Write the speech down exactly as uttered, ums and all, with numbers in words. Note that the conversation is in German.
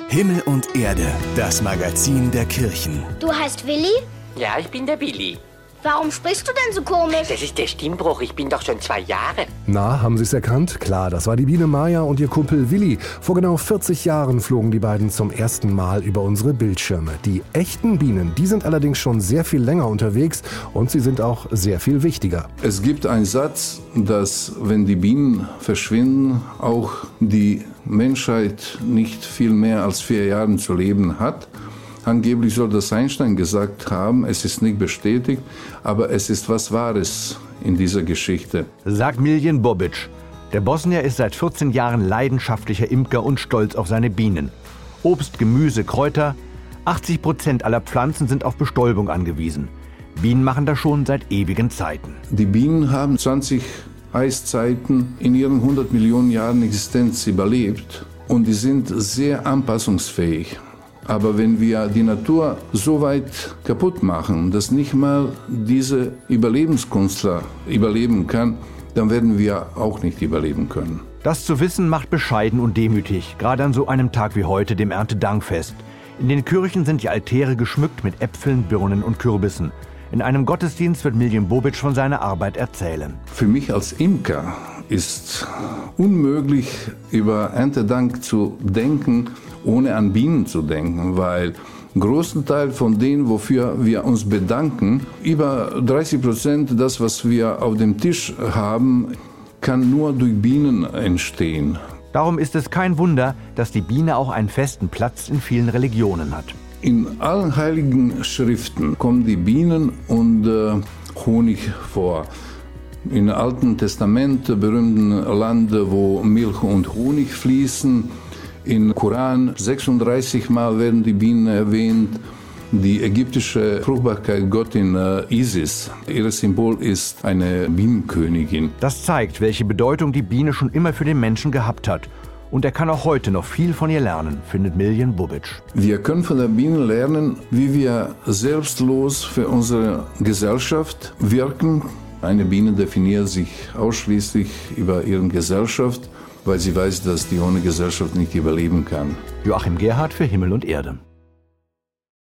Himmel und Erde, das Magazin der Kirchen. Du heißt Willi? Ja, ich bin der Willi. Warum sprichst du denn so komisch? Das ist der Stimmbruch, ich bin doch schon zwei Jahre. Na, haben Sie es erkannt? Klar, das war die Biene Maya und ihr Kumpel Willi. Vor genau vierzig Jahren flogen die beiden zum ersten Mal über unsere Bildschirme. Die echten Bienen, die sind allerdings schon sehr viel länger unterwegs und sie sind auch sehr viel wichtiger. Es gibt einen Satz, dass wenn die Bienen verschwinden, auch die Menschheit nicht viel mehr als vier Jahre zu leben hat. Angeblich soll das Einstein gesagt haben, es ist nicht bestätigt, aber es ist was Wahres in dieser Geschichte. Sagt Miljan Bobic. Der Bosnier ist seit vierzehn Jahren leidenschaftlicher Imker und stolz auf seine Bienen. Obst, Gemüse, Kräuter, achtzig Prozent aller Pflanzen sind auf Bestäubung angewiesen. Bienen machen das schon seit ewigen Zeiten. Die Bienen haben zwanzig Eiszeiten in ihren hundert Millionen Jahren Existenz überlebt und die sind sehr anpassungsfähig. Aber wenn wir die Natur so weit kaputt machen, dass nicht mal diese Überlebenskünstler überleben kann, dann werden wir auch nicht überleben können. Das zu wissen macht bescheiden und demütig, gerade an so einem Tag wie heute, dem Erntedankfest. In den Kirchen sind die Altäre geschmückt mit Äpfeln, Birnen und Kürbissen. In einem Gottesdienst wird Miljan Bobic von seiner Arbeit erzählen. Für mich als Imker ist unmöglich, über Erntedank zu denken, ohne an Bienen zu denken, weil ein großen Teil von denen, wofür wir uns bedanken, über dreißig Prozent das, was wir auf dem Tisch haben, kann nur durch Bienen entstehen. Darum ist es kein Wunder, dass die Biene auch einen festen Platz in vielen Religionen hat. In allen heiligen Schriften kommen die Bienen und äh, Honig vor. Im Alten Testament, berühmten Land, wo Milch und Honig fließen. Im Koran sechsunddreißig Mal werden die Bienen erwähnt. Die ägyptische Fruchtbarkeitsgottin äh, Isis, ihr Symbol ist eine Bienenkönigin. Das zeigt, welche Bedeutung die Biene schon immer für den Menschen gehabt hat. Und er kann auch heute noch viel von ihr lernen, findet Miljan Bobic. Wir können von der Biene lernen, wie wir selbstlos für unsere Gesellschaft wirken. Eine Biene definiert sich ausschließlich über ihre Gesellschaft, weil sie weiß, dass die ohne Gesellschaft nicht überleben kann. Joachim Gerhardt für Himmel und Erde.